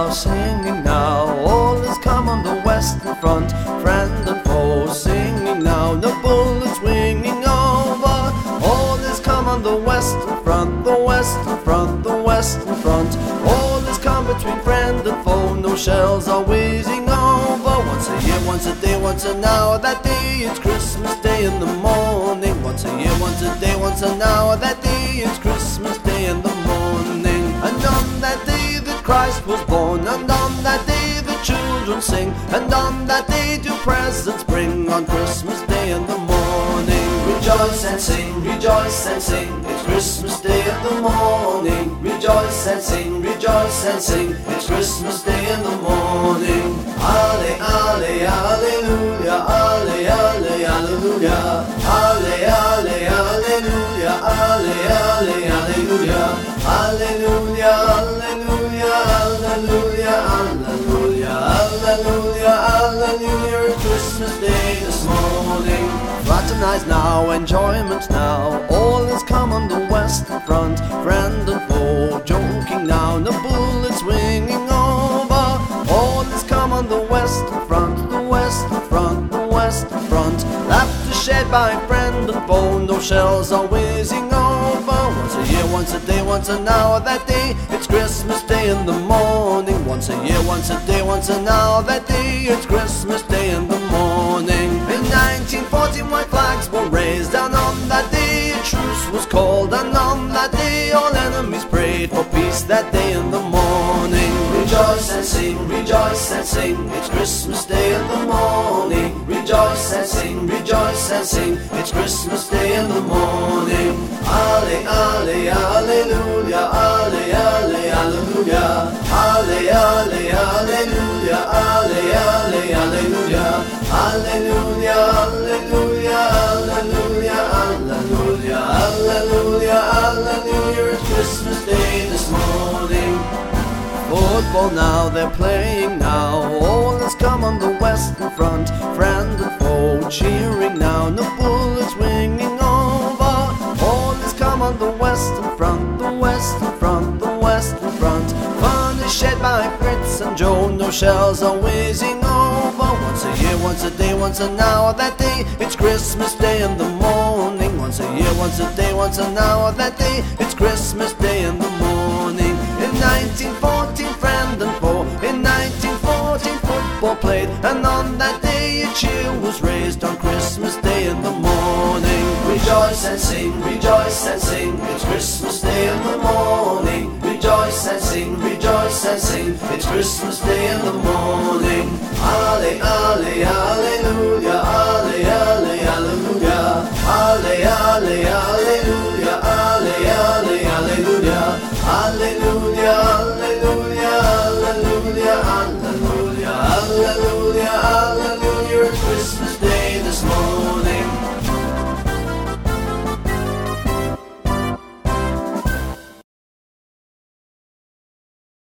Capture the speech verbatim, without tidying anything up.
now, singing now. All is come on the western front, friend and foe singing now. No bullets winging over. All is come on the western front, the western front, the western front. All is come between friend and foe. No shells are whizzing over. Once a year, once a day, once an hour. That day it's Christmas Day in the morning. Once a year, once a day, once an hour. That day it's Christmas Day in the morning. And on that day that Christ was born, and on that day the children sing, and on that day do presents bring. On Christmas Day in the morning, rejoice and sing, rejoice and sing. It's Christmas Day in the morning. Rejoice and sing, rejoice and sing. It's Christmas Day in the morning. Ale, ale, alleluia, ale, ale, alleluia, ale, ale, alleluia, ale, ale, alleluia, alleluia, alleluia, alleluia, alleluia, alleluia, alleluia. It's Christmas Day this morning. Fraternize now, enjoyment now. All is come on the western front, friend and foe joking now. No bullets winging over. All is come on the western front, the western front, the western front. Laughter shared by friend and foe. No shells are whizzing over. Once a year, once a day, once an hour. That day it's Christmas Day in the morning. Once a year, once a day, once an hour. That day it's Christmas Day in the morning. In nineteen fourteen white flags were raised, and on that day a truce was called, and on that day all enemies prayed for peace. That day in the morning, rejoice and sing, rejoice and sing. It's Christmas Day in the morning. Rejoice and sing, rejoice and sing. It's Christmas Day in the morning. Ale, ale, alleluia, ale, ale, alleluia, ale, ale, alleluia, ale, ale, alleluia, alleluia, alleluia, alleluia, alleluia, alleluia, alleluia. It's Christmas Day this morning. Football now, they're playing now. All has come on the western front, friend and foe cheering now. No bullets winging over. All has come on the western front, the western front, the western front. Fun is shared by Fritz and Joe. No shells are whizzing over. Once a year, once a day, once an hour. That day it's Christmas Day in the morning. Once a year, once a day, once an hour. That day it's Christmas Day in the morning. In nineteen fourteen, friend and foe. In nineteen fourteen, football played, and on that day a cheer was raised. On Christmas Day in the morning, rejoice and sing, rejoice and sing. It's Christmas Day in the morning. Rejoice and sing, rejoice and sing. It's Christmas Day in the morning. Ale, ale, alleluia, ale, ale, alleluia, ale, ale, alleluia, ale, ale, alleluia, alleluia, alleluia, alleluia, alleluia, alleluia, alleluia. It's Christmas Day.